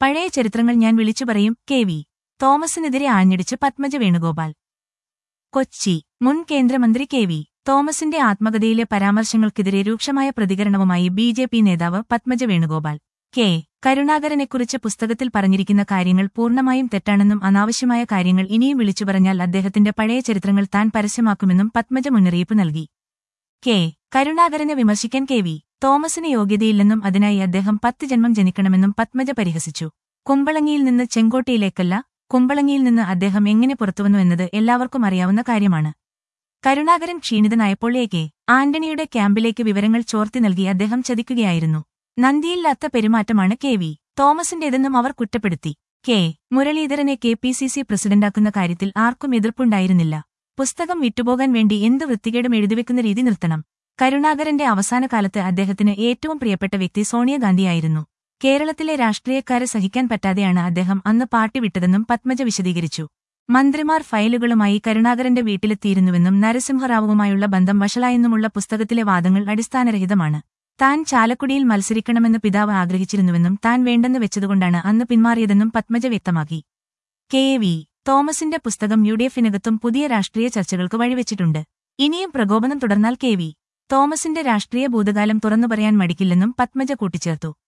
പഴയ ചരിത്രങ്ങൾ ഞാൻ വിളിച്ചു പറയും. കെ.വി. തോമസിനെതിരെ ആഞ്ഞടിച്ച് പത്മജ വേണുഗോപാൽ. കൊച്ചി. മുൻ കേന്ദ്രമന്ത്രി കെ.വി. തോമസിന്റെ ആത്മകഥയിലെ പരാമർശങ്ങൾക്കെതിരെ രൂക്ഷമായ പ്രതികരണവുമായി ബി.ജെ.പി. നേതാവ് പത്മജ വേണുഗോപാൽ. കെ. കരുണാകരനെക്കുറിച്ച് പുസ്തകത്തിൽ പറഞ്ഞിരിക്കുന്ന കാര്യങ്ങൾ പൂർണ്ണമായും തെറ്റാണെന്നും അനാവശ്യമായ കാര്യങ്ങൾ ഇനിയും വിളിച്ചു പറഞ്ഞാൽ അദ്ദേഹത്തിന്റെ പഴയ ചരിത്രങ്ങൾ താൻ പരസ്യമാക്കുമെന്നും പത്മജ മുന്നറിയിപ്പ് നൽകി. കെ. കരുണാകരനെ വിമർശിക്കാൻ കെ.വി. തോമസിന് യോഗ്യതയില്ലെന്നും അതിനായി അദ്ദേഹം 10 ജന്മം ജനിക്കണമെന്നും പത്മജ പരിഹസിച്ചു. കുമ്പളങ്ങിയിൽ നിന്ന് ചെങ്കോട്ടയിലേക്കല്ല, കുമ്പളങ്ങിയിൽ നിന്ന് അദ്ദേഹം എങ്ങനെ പുറത്തുവന്നു എന്നത് എല്ലാവർക്കും അറിയാവുന്ന കാര്യമാണ്. കരുണാകരൻ ക്ഷീണിതനായപ്പോൾ എ.കെ. ആന്റണിയുടെ ക്യാമ്പിലേക്ക് വിവരങ്ങൾ ചോർത്തി നൽകി അദ്ദേഹം ചതിക്കുകയായിരുന്നു. നന്ദിയില്ലാത്ത പെരുമാറ്റമാണ് കെ.വി. തോമസിന്റേതെന്നും അവർ കുറ്റപ്പെടുത്തി. കെ. മുരളീധരനെ കെ.പി.സി.സി. പ്രസിഡന്റാക്കുന്ന കാര്യത്തിൽ ആർക്കും എതിർപ്പുണ്ടായിരുന്നില്ല. പുസ്തകം വിറ്റുപോകാൻ വേണ്ടി എന്ത് വൃത്തികേടും എഴുതിവെക്കുന്ന രീതി നിർത്തണം. കരുണാകരന്റെ അവസാന കാലത്ത് അദ്ദേഹത്തിന് ഏറ്റവും പ്രിയപ്പെട്ട വ്യക്തി സോണിയാഗാന്ധിയായിരുന്നു. കേരളത്തിലെ രാഷ്ട്രീയക്കാരെ സഹിക്കാൻ പറ്റാതെയാണ് അദ്ദേഹം അന്ന് പാർട്ടി വിട്ടതെന്നും പത്മജ വിശദീകരിച്ചു. മന്ത്രിമാർ ഫയലുകളുമായി കരുണാകരന്റെ വീട്ടിലെത്തിയിരുന്നുവെന്നും നരസിംഹറാവുവുമായുള്ള ബന്ധം വഷളായെന്നുമുള്ള പുസ്തകത്തിലെ വാദങ്ങൾ അടിസ്ഥാനരഹിതമാണ്. താൻ ചാലക്കുടിയിൽ മത്സരിക്കണമെന്ന് പിതാവ് ആഗ്രഹിച്ചിരുന്നുവെന്നും താൻ വേണ്ടെന്ന് വെച്ചതുകൊണ്ടാണ് അന്ന് പിന്മാറിയതെന്നും പത്മജ വ്യക്തമാക്കി. കെ.വി. തോമസിന്റെ പുസ്തകം യു.ഡി.എഫിനകത്തും പുതിയ രാഷ്ട്രീയ ചർച്ചകൾക്ക് വഴിവെച്ചിട്ടുണ്ട്. ഇനിയും പ്രകോപനം തുടർന്നാൽ കെ.വി. തോമസിന്റെ രാഷ്ട്രീയ ഭൂതകാലം തുറന്നുപറയാൻ മടിക്കില്ലെന്നും പത്മജ കൂട്ടിച്ചേർത്തു.